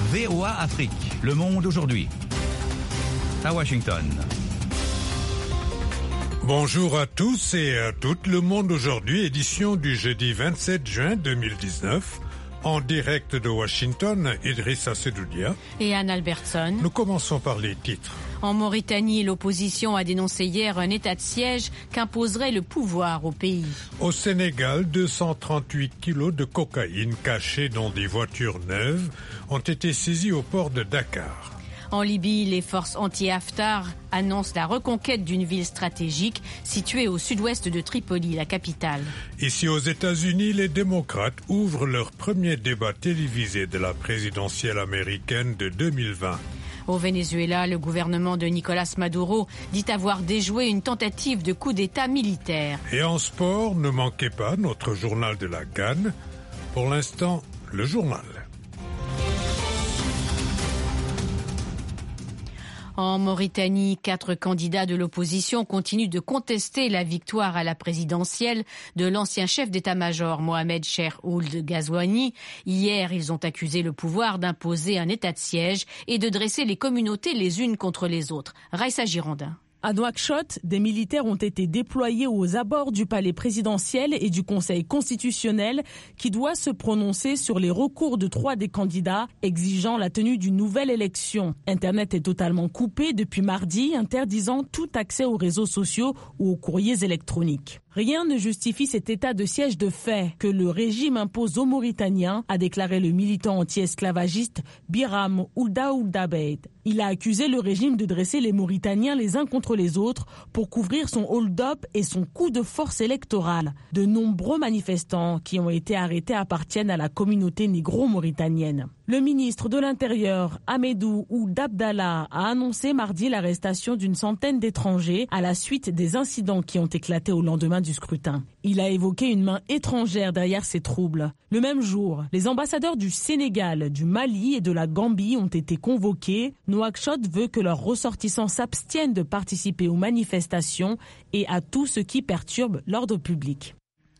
VOA Afrique, le monde aujourd'hui. À Washington. Bonjour à tous et à toutes, le monde aujourd'hui, édition du jeudi 27 juin 2019. En direct de Washington, Idrissa Sedoudia et Anne Albertson. Nous commençons par les titres. En Mauritanie, l'opposition a dénoncé hier un état de siège qu'imposerait le pouvoir au pays. Au Sénégal, 238 kilos de cocaïne cachés dans des voitures neuves ont été saisis au port de Dakar. En Libye, les forces anti-Haftar annoncent la reconquête d'une ville stratégique située au sud-ouest de Tripoli, la capitale. Ici aux États-Unis, les démocrates ouvrent leur premier débat télévisé de la présidentielle américaine de 2020. Au Venezuela, le gouvernement de Nicolás Maduro dit avoir déjoué une tentative de coup d'État militaire. Et en sport, ne manquez pas notre journal de la CAN. Pour l'instant, le journal. En Mauritanie, 4 candidats de l'opposition continuent de contester la victoire à la présidentielle de l'ancien chef d'état-major Mohamed Cheikh Ould Ghazouani. Hier, ils ont accusé le pouvoir d'imposer un état de siège et de dresser les communautés les unes contre les autres. Raïssa Girondin. À Nouakchott, des militaires ont été déployés aux abords du palais présidentiel et du Conseil constitutionnel qui doit se prononcer sur les recours de 3 des candidats exigeant la tenue d'une nouvelle élection. Internet est totalement coupé depuis mardi, interdisant tout accès aux réseaux sociaux ou aux courriers électroniques. Rien ne justifie cet état de siège de fait que le régime impose aux Mauritaniens, a déclaré le militant anti-esclavagiste Biram Oulda Ouldabeid. Il a accusé le régime de dresser les Mauritaniens les uns contre les autres pour couvrir son hold-up et son coup de force électorale. De nombreux manifestants qui ont été arrêtés appartiennent à la communauté négro-mauritanienne. Le ministre de l'Intérieur, Ahmedou Ould Abdallah, a annoncé mardi l'arrestation d'une centaine d'étrangers à la suite des incidents qui ont éclaté au lendemain du scrutin. Il a évoqué une main étrangère derrière ces troubles. Le même jour, les ambassadeurs du Sénégal, du Mali et de la Gambie ont été convoqués. Nouakchott veut que leurs ressortissants s'abstiennent de participer aux manifestations et à tout ce qui perturbe l'ordre public.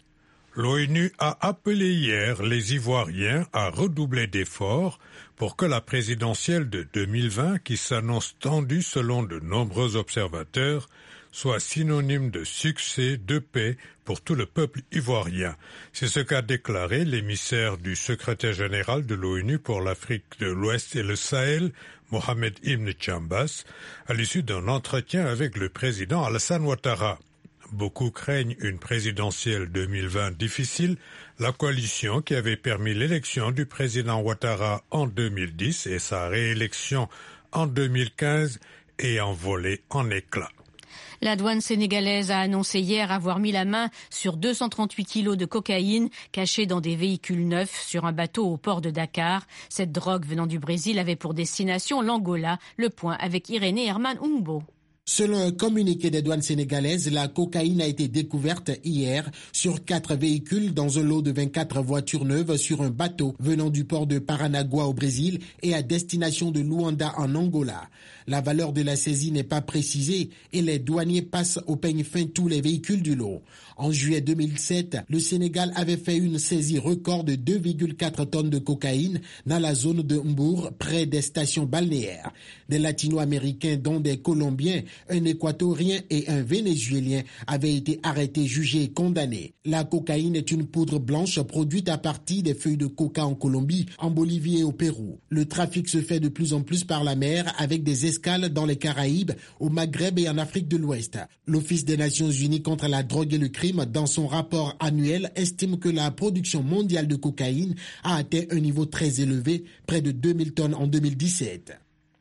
L'ONU a appelé hier les Ivoiriens à redoubler d'efforts pour que la présidentielle de 2020, qui s'annonce tendue selon de nombreux observateurs, soit synonyme de succès, de paix pour tout le peuple ivoirien. C'est ce qu'a déclaré l'émissaire du secrétaire général de l'ONU pour l'Afrique de l'Ouest et le Sahel, Mohamed Ibn Chambas, à l'issue d'un entretien avec le président Alassane Ouattara. Beaucoup craignent une présidentielle 2020 difficile. La coalition qui avait permis l'élection du président Ouattara en 2010 et sa réélection en 2015 est envolée en éclats. La douane sénégalaise a annoncé hier avoir mis la main sur 238 kilos de cocaïne cachés dans des véhicules neufs sur un bateau au port de Dakar. Cette drogue venant du Brésil avait pour destination l'Angola. Le point avec Irénée Herman Umbo. Selon un communiqué des douanes sénégalaises, la cocaïne a été découverte hier sur 4 véhicules dans un lot de 24 voitures neuves sur un bateau venant du port de Paranagua au Brésil et à destination de Luanda en Angola. La valeur de la saisie n'est pas précisée et les douaniers passent au peigne fin tous les véhicules du lot. En juillet 2007, le Sénégal avait fait une saisie record de 2,4 tonnes de cocaïne dans la zone de Mbour, près des stations balnéaires. Des Latino-Américains, dont des Colombiens, un Équatorien et un Vénézuélien avaient été arrêtés, jugés et condamnés. La cocaïne est une poudre blanche produite à partir des feuilles de coca en Colombie, en Bolivie et au Pérou. Le trafic se fait de plus en plus par la mer avec des escales dans les Caraïbes, au Maghreb et en Afrique de l'Ouest. L'Office des Nations Unies contre la drogue et le crime, dans son rapport annuel, estime que la production mondiale de cocaïne a atteint un niveau très élevé, près de 2000 tonnes en 2017.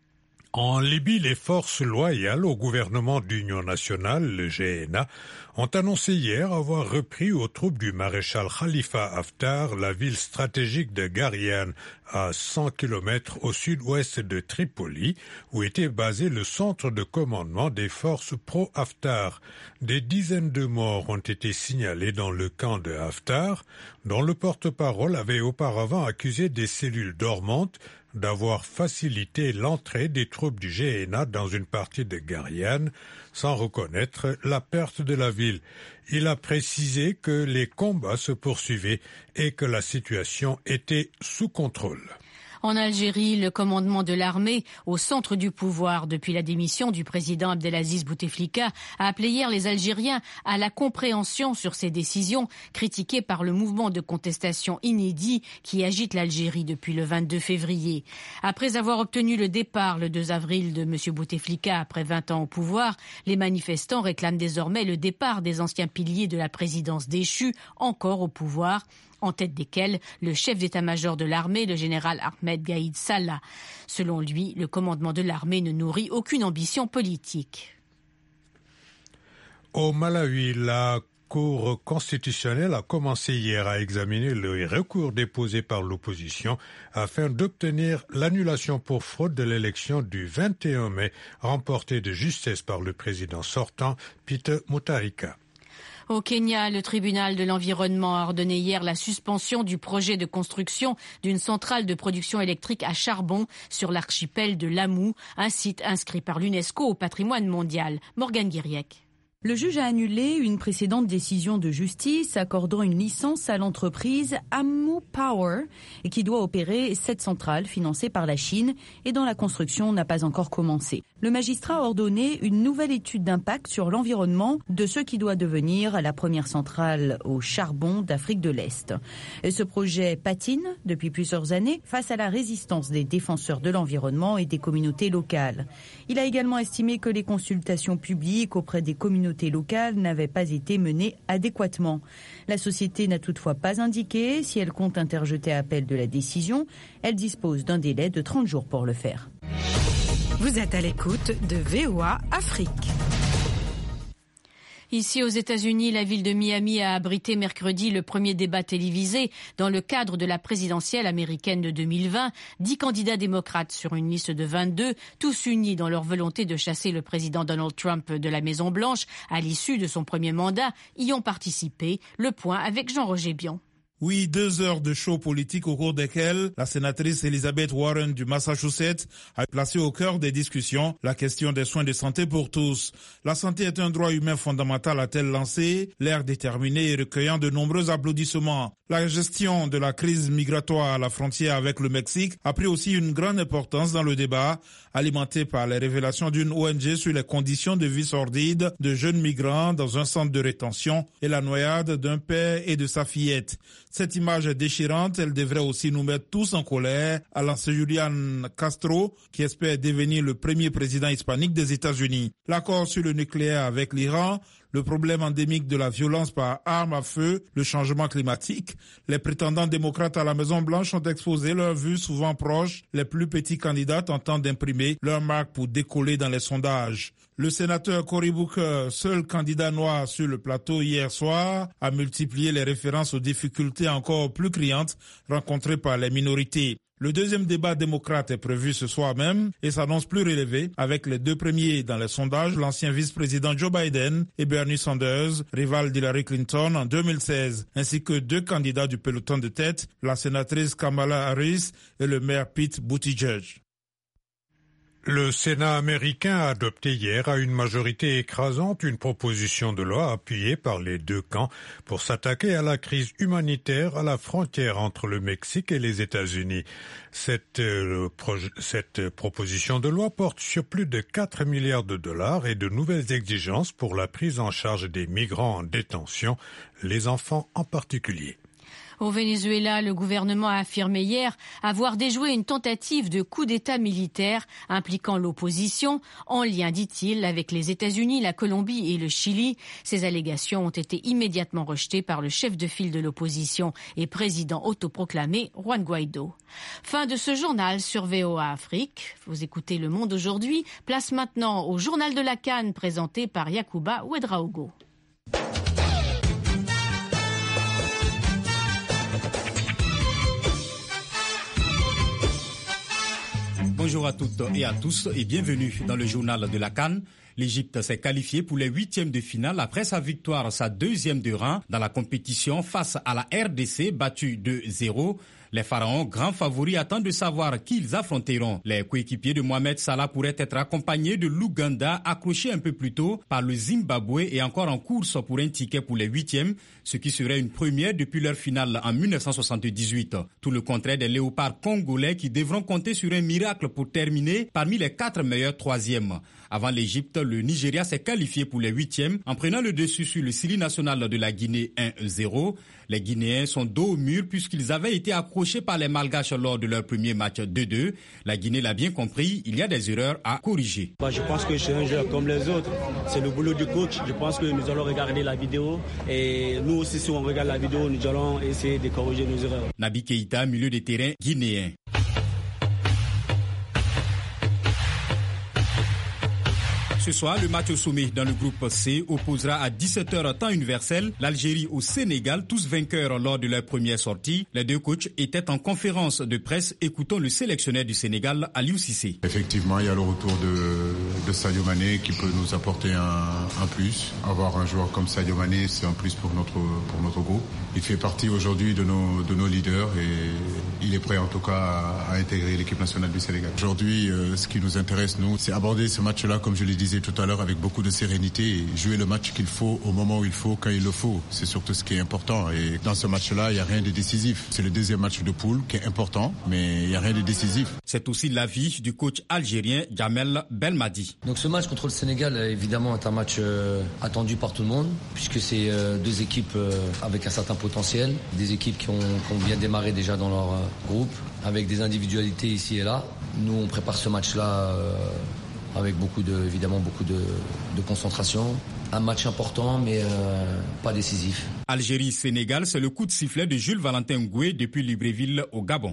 En Libye, les forces loyales au gouvernement d'union nationale, le GNA, ont annoncé hier avoir repris aux troupes du maréchal Khalifa Haftar la ville stratégique de Gariane, à 100 km au sud-ouest de Tripoli, où était basé le centre de commandement des forces pro-Haftar. Des dizaines de morts ont été signalés dans le camp de Haftar, dont le porte-parole avait auparavant accusé des cellules dormantes d'avoir facilité l'entrée des troupes du GNA dans une partie de Gariane, sans reconnaître la perte de la ville. Il a précisé que les combats se poursuivaient et que la situation était sous contrôle. En Algérie, le commandement de l'armée, au centre du pouvoir depuis la démission du président Abdelaziz Bouteflika, a appelé hier les Algériens à la compréhension sur ces décisions, critiquées par le mouvement de contestation inédit qui agite l'Algérie depuis le 22 février. Après avoir obtenu le départ le 2 avril de M. Bouteflika après 20 ans au pouvoir, les manifestants réclament désormais le départ des anciens piliers de la présidence déchue, encore au pouvoir, en tête desquels le chef d'état-major de l'armée, le général Ahmed Gaïd Salah. Selon lui, le commandement de l'armée ne nourrit aucune ambition politique. Au Malawi, la Cour constitutionnelle a commencé hier à examiner le recours déposé par l'opposition afin d'obtenir l'annulation pour fraude de l'élection du 21 mai remportée de justesse par le président sortant, Peter Mutharika. Au Kenya, le tribunal de l'environnement a ordonné hier la suspension du projet de construction d'une centrale de production électrique à charbon sur l'archipel de Lamu, un site inscrit par l'UNESCO au patrimoine mondial. Morgane Guiriec. Le juge a annulé une précédente décision de justice accordant une licence à l'entreprise Amu Power qui doit opérer cette centrale financée par la Chine et dont la construction n'a pas encore commencé. Le magistrat a ordonné une nouvelle étude d'impact sur l'environnement de ce qui doit devenir la première centrale au charbon d'Afrique de l'Est. Ce projet patine depuis plusieurs années face à la résistance des défenseurs de l'environnement et des communautés locales. Il a également estimé que les consultations publiques auprès des communautés locales n'avaient pas été menées adéquatement. La société n'a toutefois pas indiqué si elle compte interjeter appel de la décision. Elle dispose d'un délai de 30 jours pour le faire. Vous êtes à l'écoute de VOA Afrique. Ici aux États-Unis, la ville de Miami a abrité mercredi le premier débat télévisé dans le cadre de la présidentielle américaine de 2020. 10 candidats démocrates sur une liste de 22, tous unis dans leur volonté de chasser le président Donald Trump de la Maison-Blanche à l'issue de son premier mandat, y ont participé. Le point avec Jean-Roger Bion. Oui, 2 heures de show politique au cours desquelles la sénatrice Elizabeth Warren du Massachusetts a placé au cœur des discussions la question des soins de santé pour tous. La santé est un droit humain fondamental, a-t-elle lancé, l'air déterminé et recueillant de nombreux applaudissements. La gestion de la crise migratoire à la frontière avec le Mexique a pris aussi une grande importance dans le débat, alimenté par les révélations d'une ONG sur les conditions de vie sordides de jeunes migrants dans un centre de rétention et la noyade d'un père et de sa fillette. Cette image est déchirante, elle devrait aussi nous mettre tous en colère, a lancé Julian Castro, qui espère devenir le premier président hispanique des États-Unis. L'accord sur le nucléaire avec l'Iran, le problème endémique de la violence par arme à feu, le changement climatique. Les prétendants démocrates à la Maison-Blanche ont exposé leurs vues souvent proches. Les plus petits candidats tentant d'imprimer leur marque pour décoller dans les sondages. Le sénateur Cory Booker, seul candidat noir sur le plateau hier soir, a multiplié les références aux difficultés encore plus criantes rencontrées par les minorités. Le deuxième débat démocrate est prévu ce soir même et s'annonce plus relevé avec les 2 premiers dans les sondages, l'ancien vice-président Joe Biden et Bernie Sanders, rival d'Hillary Clinton en 2016, ainsi que 2 candidats du peloton de tête, la sénatrice Kamala Harris et le maire Pete Buttigieg. Le Sénat américain a adopté hier à une majorité écrasante une proposition de loi appuyée par les 2 camps pour s'attaquer à la crise humanitaire à la frontière entre le Mexique et les États-Unis. Cette proposition de loi porte sur plus de 4 milliards de dollars et de nouvelles exigences pour la prise en charge des migrants en détention, les enfants en particulier. Au Venezuela, le gouvernement a affirmé hier avoir déjoué une tentative de coup d'État militaire impliquant l'opposition, en lien, dit-il, avec les États-Unis, la Colombie et le Chili. Ces allégations ont été immédiatement rejetées par le chef de file de l'opposition et président autoproclamé, Juan Guaido. Fin de ce journal sur VOA Afrique. Vous écoutez Le Monde aujourd'hui. Place maintenant au journal de la CAN présenté par Yacouba Ouedraogo. Bonjour à toutes et à tous et bienvenue dans le journal de la CAN. L'Égypte s'est qualifiée pour les 8e de finale après sa victoire, sa 2e de rang dans la compétition face à la RDC battue 2-0. Les Pharaons, grands favoris, attendent de savoir qui ils affronteront. Les coéquipiers de Mohamed Salah pourraient être accompagnés de l'Ouganda, accroché un peu plus tôt par le Zimbabwe et encore en course pour un ticket pour les 8e, ce qui serait une première depuis leur finale en 1978. Tout le contraire des léopards congolais qui devront compter sur un miracle pour terminer parmi les 4 meilleurs 3e. Avant l'Égypte, le Nigeria s'est qualifié pour les 8e en prenant le dessus sur le Syrie national de la Guinée 1-0. Les Guinéens sont dos au mur puisqu'ils avaient été accrochés par les Malgaches lors de leur premier match 2-2. La Guinée l'a bien compris, il y a des erreurs à corriger. Je pense que c'est un jeu comme les autres. C'est le boulot du coach. Je pense que nous allons regarder la vidéo et nous aussi, si on regarde la vidéo, nous allons essayer de corriger nos erreurs. Naby Keïta, milieu de terrain guinéen. Ce soir, le match au sommet dans le groupe C opposera à 17h temps universel l'Algérie au Sénégal, tous vainqueurs lors de leur première sortie. Les deux coachs étaient en conférence de presse. Écoutons le sélectionneur du Sénégal, Aliou Cissé. Effectivement, il y a le retour de Sadio Mané qui peut nous apporter un plus. Avoir un joueur comme Sadio Mané, c'est un plus pour notre groupe. Il fait partie aujourd'hui de nos leaders et il est prêt en tout cas à intégrer l'équipe nationale du Sénégal. Aujourd'hui, ce qui nous intéresse, nous, c'est aborder ce match-là, comme je le disais tout à l'heure, avec beaucoup de sérénité et jouer le match qu'il faut au moment où il faut, quand il le faut. C'est surtout ce qui est important. Et dans ce match-là, il n'y a rien de décisif. C'est le deuxième match de poule qui est important, mais il n'y a rien de décisif. C'est aussi l'avis du coach algérien Jamel Belmadi. Donc ce match contre le Sénégal, évidemment, est un match attendu par tout le monde, puisque c'est deux équipes avec un certain potentiel, des équipes qui ont bien démarré déjà dans leur groupe, avec des individualités ici et là. Nous, on prépare ce match-là avec beaucoup de concentration. Un match important, mais pas décisif. Algérie-Sénégal, c'est le coup de sifflet de Jules Valentin Ngoué depuis Libreville au Gabon.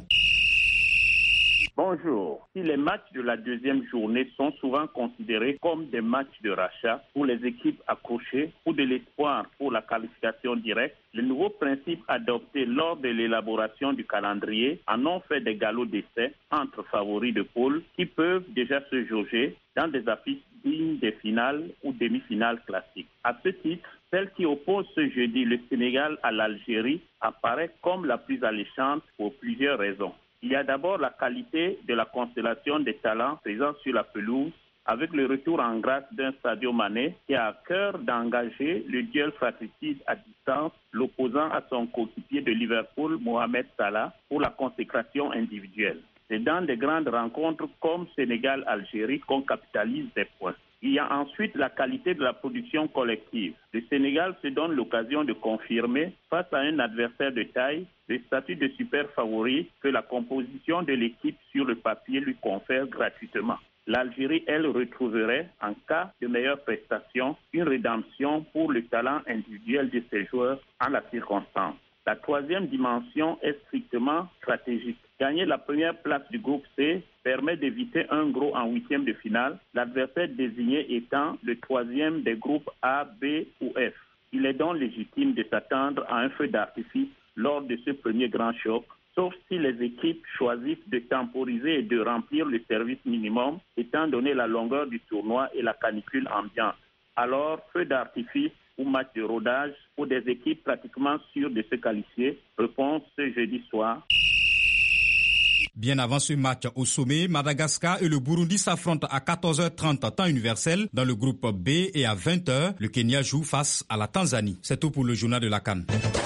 Bonjour. Si les matchs de la deuxième journée sont souvent considérés comme des matchs de rachat pour les équipes accrochées ou de l'espoir pour la qualification directe, le nouveau principe adopté lors de l'élaboration du calendrier en ont fait des galops d'essai entre favoris de poule qui peuvent déjà se jauger dans des affiches dignes des finales ou demi-finales classiques. À ce titre, celle qui oppose ce jeudi le Sénégal à l'Algérie apparaît comme la plus alléchante pour plusieurs raisons. Il y a d'abord la qualité de la constellation des talents présents sur la pelouse, avec le retour en grâce d'un Sadio Mané qui a à cœur d'engager le duel fratricide à distance, l'opposant à son coéquipier de Liverpool, Mohamed Salah, pour la consécration individuelle. C'est dans des grandes rencontres comme Sénégal-Algérie qu'on capitalise des points. Il y a ensuite la qualité de la production collective. Le Sénégal se donne l'occasion de confirmer, face à un adversaire de taille, le statut de super favori que la composition de l'équipe sur le papier lui confère gratuitement. L'Algérie, elle, retrouverait, en cas de meilleure prestation, une rédemption pour le talent individuel de ses joueurs en la circonstance. La troisième dimension est strictement stratégique. Gagner la première place du groupe C permet d'éviter un gros en huitième de finale, l'adversaire désigné étant le troisième des groupes A, B ou F. Il est donc légitime de s'attendre à un feu d'artifice lors de ce premier grand choc, sauf si les équipes choisissent de temporiser et de remplir le service minimum, étant donné la longueur du tournoi et la canicule ambiante. Alors, feu d'artifice ou match de rodage pour des équipes pratiquement sûres de se qualifier. Réponse ce jeudi soir. Bien avant ce match au sommet, Madagascar et le Burundi s'affrontent à 14h30 temps universel dans le groupe B et à 20h, le Kenya joue face à la Tanzanie. C'est tout pour le journal de la CAN.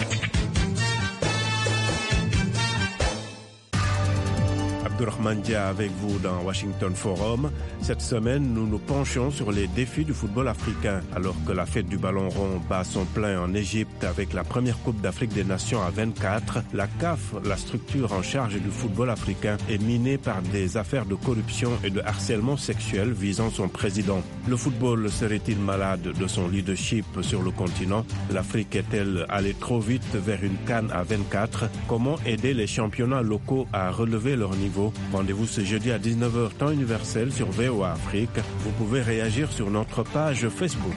Abdourahmane Dia avec vous dans Washington Forum. Cette semaine, nous nous penchons sur les défis du football africain. Alors que la fête du ballon rond bat son plein en Égypte avec la première Coupe d'Afrique des Nations à 24, la CAF, la structure en charge du football africain, est minée par des affaires de corruption et de harcèlement sexuel visant son président. Le football serait-il malade de son leadership sur le continent? L'Afrique est-elle allée trop vite vers une CAN à 24? Comment aider les championnats locaux à relever leur niveau? Rendez-vous ce jeudi à 19h temps universel sur VOA Afrique. Vous pouvez réagir sur notre page Facebook.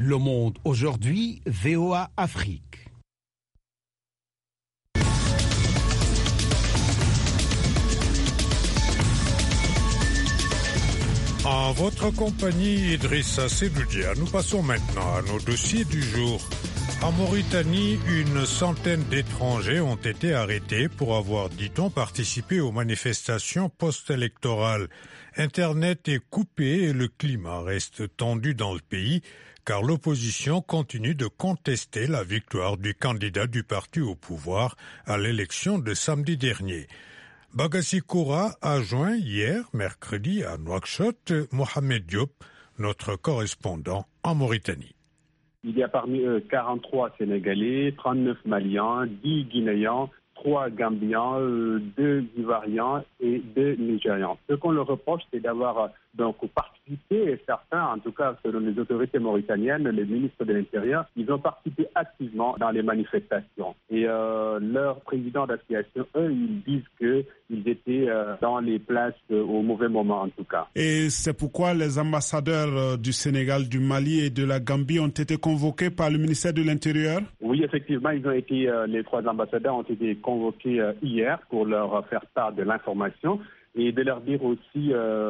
Le Monde aujourd'hui, VOA Afrique. En votre compagnie, Idrissa Sedoudia, nous passons maintenant à nos dossiers du jour. En Mauritanie, une centaine d'étrangers ont été arrêtés pour avoir, dit-on, participé aux manifestations post-électorales. Internet est coupé et le climat reste tendu dans le pays, car l'opposition continue de contester la victoire du candidat du parti au pouvoir à l'élection de samedi dernier. Bagassi Koura a joint hier, mercredi, à Nouakchott, Mohamed Diop, notre correspondant en Mauritanie. Il y a parmi eux 43 Sénégalais, 39 Maliens, 10 Guinéens, 3 Gambiens, 2 Ivoiriens et 2 Nigérians. Ce qu'on leur reproche, c'est d'avoir donc participé, et certains, en tout cas selon les autorités mauritaniennes, les ministres de l'Intérieur, ils ont participé activement dans les manifestations. Et leurs présidents d'association, eux, ils disent qu'ils étaient dans les places au mauvais moment en tout cas. Et c'est pourquoi les ambassadeurs du Sénégal, du Mali et de la Gambie ont été convoqués par le ministère de l'Intérieur? Oui, effectivement, les 3 ambassadeurs ont été convoqués hier pour leur faire part de l'information et de leur dire aussi,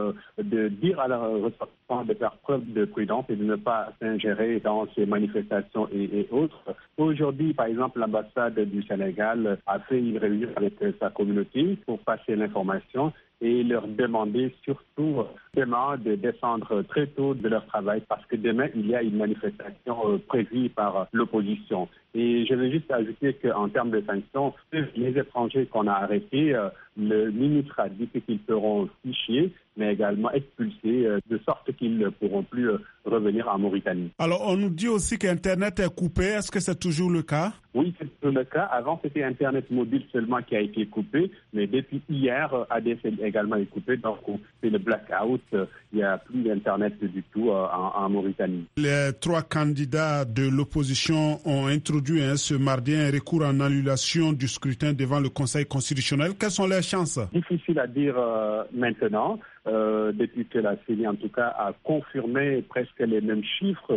de dire à leurs ressortissants de faire preuve de prudence et de ne pas s'ingérer dans ces manifestations et autres. Aujourd'hui, par exemple, l'ambassade du Sénégal a fait une réunion avec sa communauté pour passer l'information et leur demander surtout demain de descendre très tôt de leur travail parce que demain, il y a une manifestation prévue par l'opposition. Et je veux juste ajouter qu'en termes de sanctions, les étrangers qu'on a arrêtés, le ministre a dit qu'ils seront fichés, mais également expulsés, de sorte qu'ils ne pourront plus revenir en Mauritanie. Alors, on nous dit aussi qu'Internet est coupé. Est-ce que c'est toujours le cas? Oui, c'est toujours le cas. Avant, c'était Internet mobile seulement qui a été coupé, mais depuis hier, ADSL également est coupé. Donc, c'est le blackout. Il n'y a plus d'Internet du tout en Mauritanie. Les 3 candidats de l'opposition ont introduit ce mardi un recours en annulation du scrutin devant le Conseil constitutionnel. Quelles sont les chances? Difficile à dire maintenant. Depuis que la CENI, en tout cas, a confirmé presque les mêmes chiffres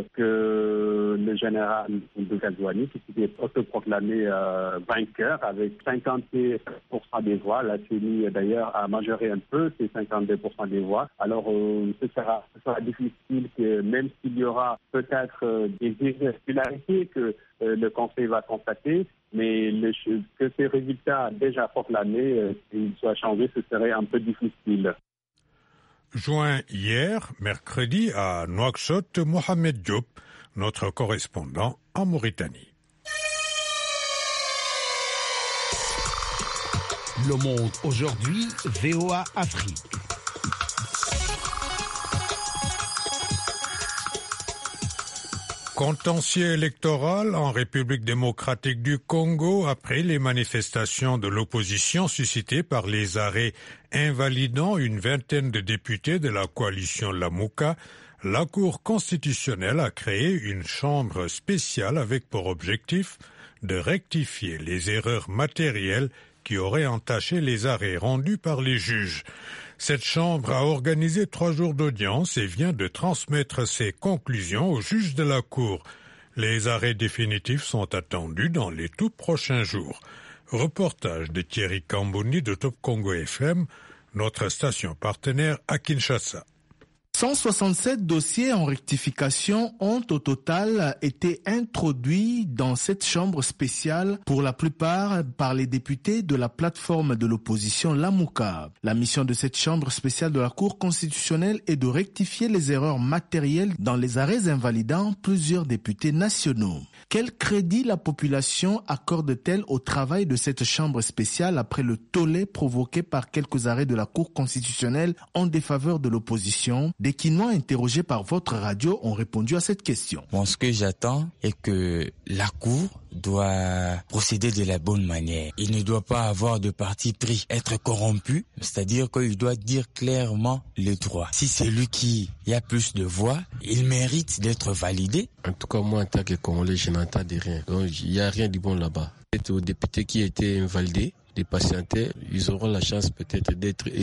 que le général de Ghazouani, qui s'était autoproclamé vainqueur avec 52% des voix. La CENI, d'ailleurs, a majoré un peu ces 52% des voix. Alors, ce sera difficile que, même s'il y aura peut-être des irrégularités que le Conseil va constater, mais que ces résultats déjà proclamés, s'ils soient changés, ce serait un peu difficile. Joint hier, mercredi, à Nouakchott, Mohamed Diop, notre correspondant en Mauritanie. Le Monde aujourd'hui, VOA Afrique. Contentieux électoral en République démocratique du Congo après les manifestations de l'opposition suscitées par les arrêts invalidant une vingtaine de députés de la coalition Lamouka, la Cour constitutionnelle a créé une chambre spéciale avec pour objectif de rectifier les erreurs matérielles qui auraient entaché les arrêts rendus par les juges. Cette chambre a organisé 3 jours d'audience et vient de transmettre ses conclusions aux juges de la Cour. Les arrêts définitifs sont attendus dans les tout prochains jours. Reportage de Thierry Kambouni de Top Congo FM, notre station partenaire à Kinshasa. 167 dossiers en rectification ont au total été introduits dans cette chambre spéciale, pour la plupart par les députés de la plateforme de l'opposition Lamouka. La mission de cette chambre spéciale de la Cour constitutionnelle est de rectifier les erreurs matérielles dans les arrêts invalidant plusieurs députés nationaux. Quel crédit la population accorde-t-elle au travail de cette chambre spéciale après le tollé provoqué par quelques arrêts de la Cour constitutionnelle en défaveur de l'opposition? Des Quinois interrogés par votre radio ont répondu à cette question. Bon, ce que j'attends est que la Cour doit procéder de la bonne manière. Il ne doit pas avoir de parti pris, être corrompu, c'est-à-dire qu'il doit dire clairement le droit. Si c'est lui qui a plus de voix, il mérite d'être validé. En tout cas, moi, en tant que Congolais, je n'entends de rien. Donc, il n'y a rien de bon là-bas. C'est aux députés qui étaient invalidés, de patienter, ils auront la chance peut-être d'être élus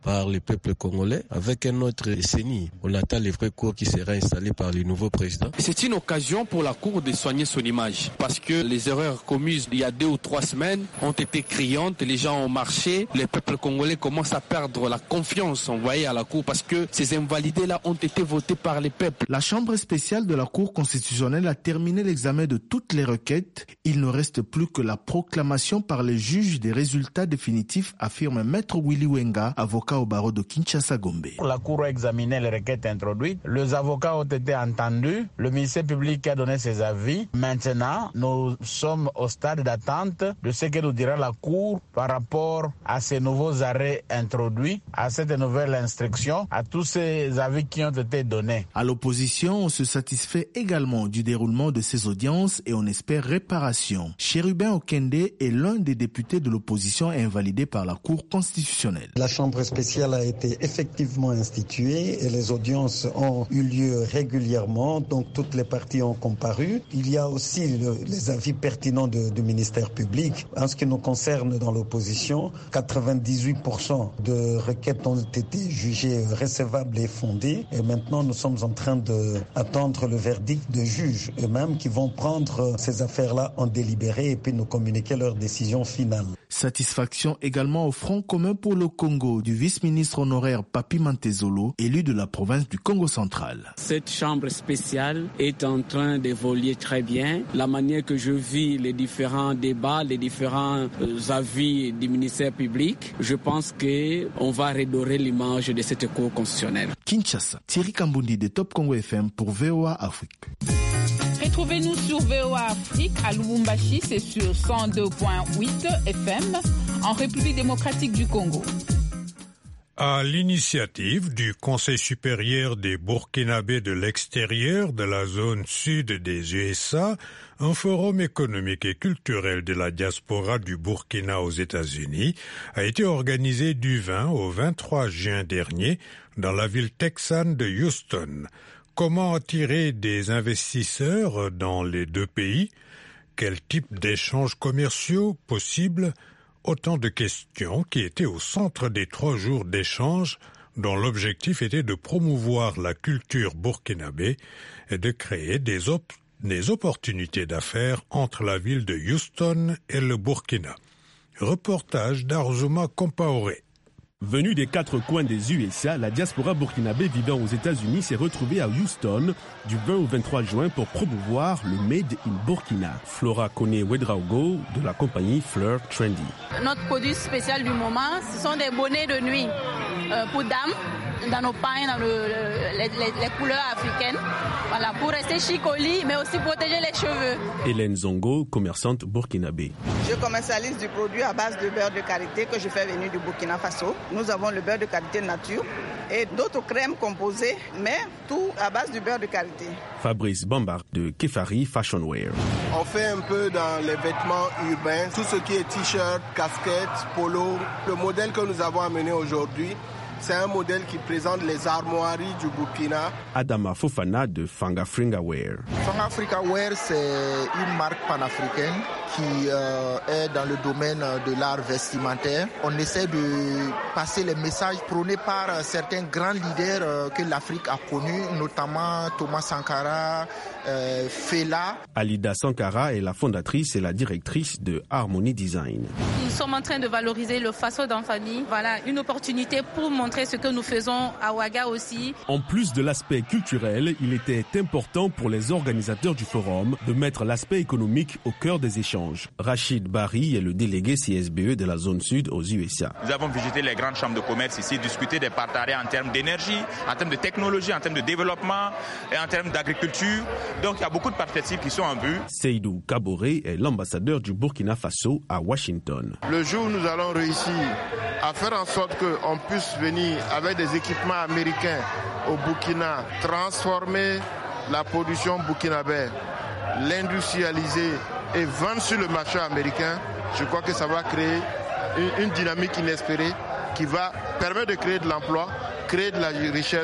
par le peuple congolais avec un autre CENI. On attend les vrais cours qui sera installé par le nouveau président. C'est une occasion pour la Cour de soigner son image parce que les erreurs commises il y a 2 ou 3 semaines ont été criantes, les gens ont marché, le peuple congolais commence à perdre la confiance envoyée à la Cour parce que ces invalidés-là ont été votés par les peuples. La Chambre spéciale de la Cour constitutionnelle a terminé l'examen de toutes les requêtes. Il ne reste plus que la proclamation par les juges des résultats définitifs, affirme Maître Willy Wenga, avocat au barreau de Kinshasa-Gombe. La Cour a examiné les requêtes introduites, les avocats ont été entendus, le ministère public a donné ses avis. Maintenant, nous sommes au stade d'attente de ce que nous dira la Cour par rapport à ces nouveaux arrêts introduits, à cette nouvelle instruction, à tous ces avis qui ont été donnés. À l'opposition, on se satisfait également du déroulement de ces audiences et on espère réparation. Chérubin Okende est l'un des députés de l'opposition invalidé par la Cour constitutionnelle. La Chambre spéciale a été effectivement instituée et les audiences ont eu lieu régulièrement, donc toutes les parties ont comparu. Il y a aussi les avis pertinents du ministère public. En ce qui nous concerne dans l'opposition, 98% de requêtes ont été jugées recevables et fondées et maintenant nous sommes en train d'attendre le verdict des juges eux-mêmes qui vont prendre ces affaires-là en délibéré et puis nous communiquer leur décision finale. Satisfaction également au Front commun pour le Congo du vice-ministre honoraire Papi Mantezolo, élu de la province du Congo central. Cette chambre spéciale est en train d'évoluer très bien. La manière que je vis les différents débats, les différents avis du ministère public, je pense qu'on va redorer l'image de cette Cour constitutionnelle. Kinshasa, Thierry Kambundi de Top Congo FM pour VOA Afrique. Retrouvez-nous sur VOA Afrique à Lubumbashi, c'est sur 102.8 FM en République démocratique du Congo. À l'initiative du Conseil supérieur des Burkinabés de l'extérieur de la zone sud des USA, un forum économique et culturel de la diaspora du Burkina aux États-Unis a été organisé du 20 au 23 juin dernier dans la ville texane de Houston. Comment attirer des investisseurs dans les deux pays? Quel type d'échanges commerciaux possibles? Autant de questions qui étaient au centre des 3 jours d'échange dont l'objectif était de promouvoir la culture burkinabé et de créer des opportunités d'affaires entre la ville de Houston et le Burkina. Reportage d'Arzuma Compaoré. Venue des 4 coins des USA, la diaspora burkinabé vivant aux États-Unis s'est retrouvée à Houston du 20 au 23 juin pour promouvoir le Made in Burkina. Flora Kone-Wedraogo de la compagnie Fleur Trendy. Notre produit spécial du moment, ce sont des bonnets de nuit pour dames, dans nos pains, dans les couleurs africaines. Voilà, pour rester chic au lit, mais aussi protéger les cheveux. Hélène Zongo, commerçante burkinabé. Je commercialise du produit à base de beurre de qualité que je fais venir du Burkina Faso. Nous avons le beurre de qualité nature et d'autres crèmes composées, mais tout à base du beurre de qualité. Fabrice Bambard de Kefari Fashion Wear. On fait un peu dans les vêtements urbains, tout ce qui est t-shirt, casquette, polo. Le modèle que nous avons amené aujourd'hui, c'est un modèle qui présente les armoiries du Burkina. Adama Fofana de Fangafringa Wear. Fangafringa Wear, c'est une marque panafricaine qui est dans le domaine de l'art vestimentaire. On essaie de passer les messages prônés par certains grands leaders que l'Afrique a connus, notamment Thomas Sankara, Fela. Alida Sankara est la fondatrice et la directrice de Harmony Design. Nous sommes en train de valoriser le faso dans famille. Voilà, une opportunité pour montrer ce que nous faisons à Ouaga aussi. En plus de l'aspect culturel, il était important pour les organisateurs du forum de mettre l'aspect économique au cœur des échanges. Rachid Barry est le délégué CSBE de la zone sud aux USA. Nous avons visité les grandes chambres de commerce ici, discuté des partenariats en termes d'énergie, en termes de technologie, en termes de développement et en termes d'agriculture. Donc il y a beaucoup de perspectives qui sont en vue. Seydou Kaboré est l'ambassadeur du Burkina Faso à Washington. Le jour où nous allons réussir à faire en sorte qu'on puisse venir avec des équipements américains au Burkina, transformer la production burkinabé, l'industrialiser et vendre sur le marché américain, je crois que ça va créer une dynamique inespérée qui va permettre de créer de l'emploi, créer de la richesse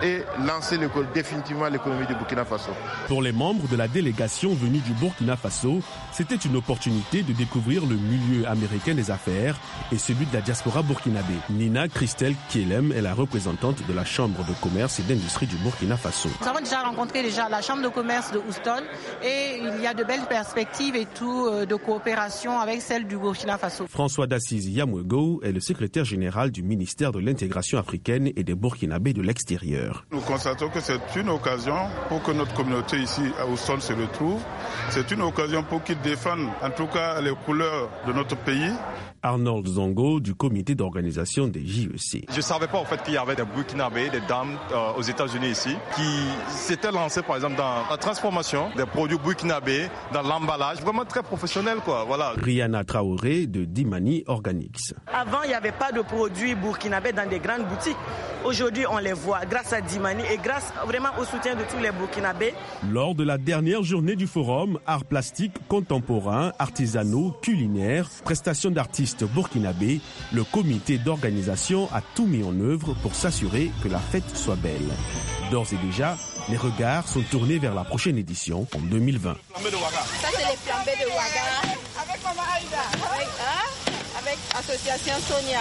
et lancer définitivement l'économie du Burkina Faso. Pour les membres de la délégation venue du Burkina Faso, c'était une opportunité de découvrir le milieu américain des affaires et celui de la diaspora burkinabé. Nina Christelle Kielem est la représentante de la Chambre de commerce et d'industrie du Burkina Faso. Nous avons déjà rencontré la Chambre de commerce de Houston et il y a de belles perspectives et tout de coopération avec celle du Burkina Faso. François d'Assise Yamwego est le secrétaire général du ministère de l'intégration africaine et des Burkinabés de l'extérieur. Nous constatons que c'est une occasion pour que notre communauté ici à Houston se retrouve. C'est une occasion pour qu'ils défendent en tout cas les couleurs de notre pays. Arnold Zongo du comité d'organisation des JEC. Je ne savais pas en fait qu'il y avait des Burkinabés, des dames aux États-Unis ici qui s'étaient lancés par exemple dans la transformation des produits burkinabés, dans l'emballage, vraiment très professionnel quoi. Voilà. Rihanna Traoré de Dimani Organics. Avant il n'y avait pas de produits burkinabés dans des grandes boutiques. Aujourd'hui on les voit grâce à Dimani et grâce vraiment au soutien de tous les Burkinabés. Lors de la dernière journée du forum, arts plastiques contemporains, artisanaux, culinaires, prestations d'artistes burkinabés, le comité d'organisation a tout mis en œuvre pour s'assurer que la fête soit belle. D'ores et déjà, les regards sont tournés vers la prochaine édition en 2020. Ça, c'est les flambés de Ouaga. Avec Maman Aïda. Avec Association Sonia.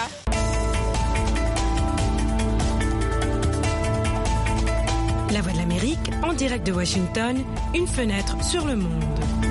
La Voix de l'Amérique, en direct de Washington, une fenêtre sur le monde.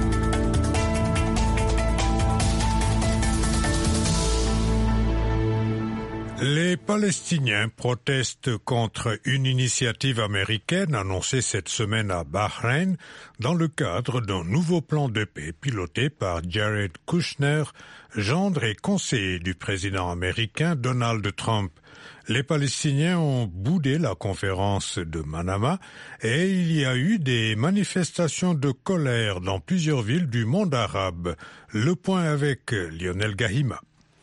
Les Palestiniens protestent contre une initiative américaine annoncée cette semaine à Bahreïn dans le cadre d'un nouveau plan de paix piloté par Jared Kushner, gendre et conseiller du président américain Donald Trump. Les Palestiniens ont boudé la conférence de Manama et il y a eu des manifestations de colère dans plusieurs villes du monde arabe. Le point avec Lionel Gahima.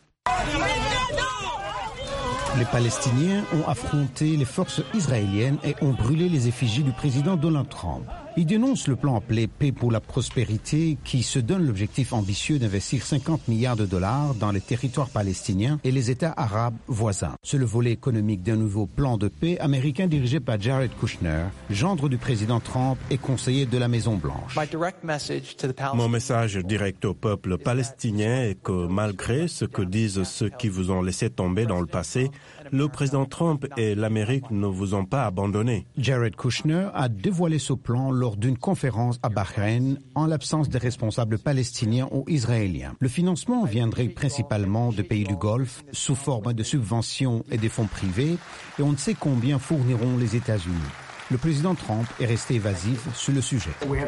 Les Palestiniens ont affronté les forces israéliennes et ont brûlé les effigies du président Donald Trump. Ils dénoncent le plan appelé Paix pour la prospérité qui se donne l'objectif ambitieux d'investir 50 milliards de dollars dans les territoires palestiniens et les États arabes voisins. C'est le volet économique d'un nouveau plan de paix américain dirigé par Jared Kushner, gendre du président Trump et conseiller de la Maison-Blanche. Mon message direct au peuple palestinien est que malgré ce que disent ceux qui vous ont laissé tomber dans le passé, le président Trump et l'Amérique ne vous ont pas abandonné. Jared Kushner a dévoilé ce plan lors d'une conférence à Bahreïn en l'absence des responsables palestiniens ou israéliens. Le financement viendrait principalement de pays du Golfe sous forme de subventions et des fonds privés et on ne sait combien fourniront les États-Unis. Le président Trump est resté évasif sur le sujet.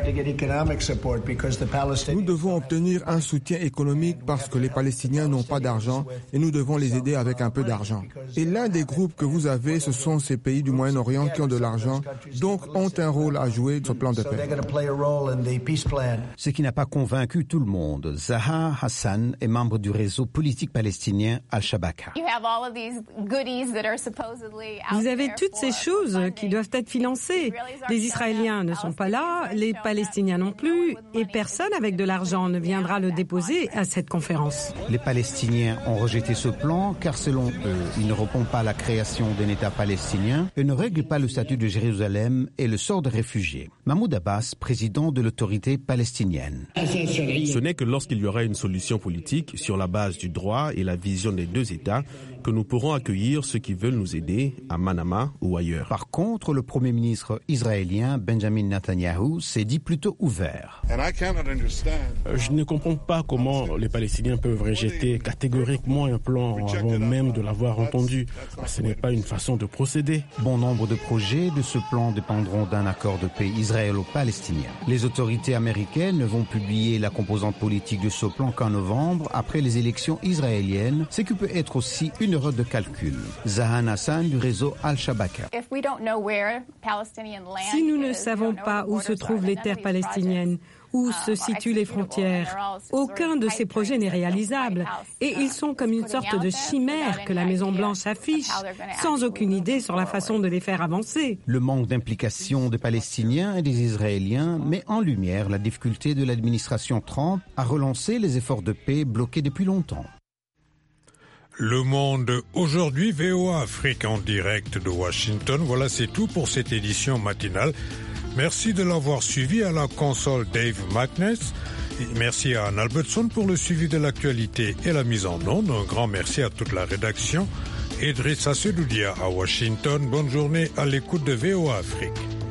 Nous devons obtenir un soutien économique parce que les Palestiniens n'ont pas d'argent et nous devons les aider avec un peu d'argent. Et l'un des groupes que vous avez, ce sont ces pays du Moyen-Orient qui ont de l'argent, donc ont un rôle à jouer dans ce plan de paix. Ce qui n'a pas convaincu tout le monde. Zaha Hassan est membre du réseau politique palestinien Al-Shabaka. Vous avez toutes ces choses qui doivent être financées. Les Israéliens ne sont pas là, les Palestiniens non plus, et personne avec de l'argent ne viendra le déposer à cette conférence. Les Palestiniens ont rejeté ce plan car selon eux, il ne répond pas à la création d'un État palestinien et ne règle pas le statut de Jérusalem et le sort des réfugiés. Mahmoud Abbas, président de l'autorité palestinienne. Ce n'est que lorsqu'il y aura une solution politique sur la base du droit et la vision des deux États que nous pourrons accueillir ceux qui veulent nous aider à Manama ou ailleurs. Par contre, le Premier ministre israélien Benjamin Netanyahou s'est dit plutôt ouvert. Je ne comprends pas comment les Palestiniens peuvent rejeter catégoriquement un plan avant même de l'avoir entendu. Ce n'est pas une façon de procéder. Bon nombre de projets de ce plan dépendront d'un accord de paix israélo-palestinien. Les autorités américaines ne vont publier la composante politique de ce plan qu'en novembre, après les élections israéliennes, ce qui peut être aussi une erreur de calcul. Zahan Hassan du réseau Al-Shabaka. Si nous ne savons pas où se trouvent les terres palestiniennes, où se situent les frontières, aucun de ces projets n'est réalisable. Et ils sont comme une sorte de chimère que la Maison-Blanche affiche, sans aucune idée sur la façon de les faire avancer. Le manque d'implication des Palestiniens et des Israéliens met en lumière la difficulté de l'administration Trump à relancer les efforts de paix bloqués depuis longtemps. Le Monde aujourd'hui, VOA Afrique en direct de Washington. Voilà, c'est tout pour cette édition matinale. Merci de l'avoir suivi. À la console Dave Magness. Merci à Anne Albertson pour le suivi de l'actualité et la mise en onde. Un grand merci à toute la rédaction. Idrissa Sedoudia à Washington. Bonne journée à l'écoute de VOA Afrique.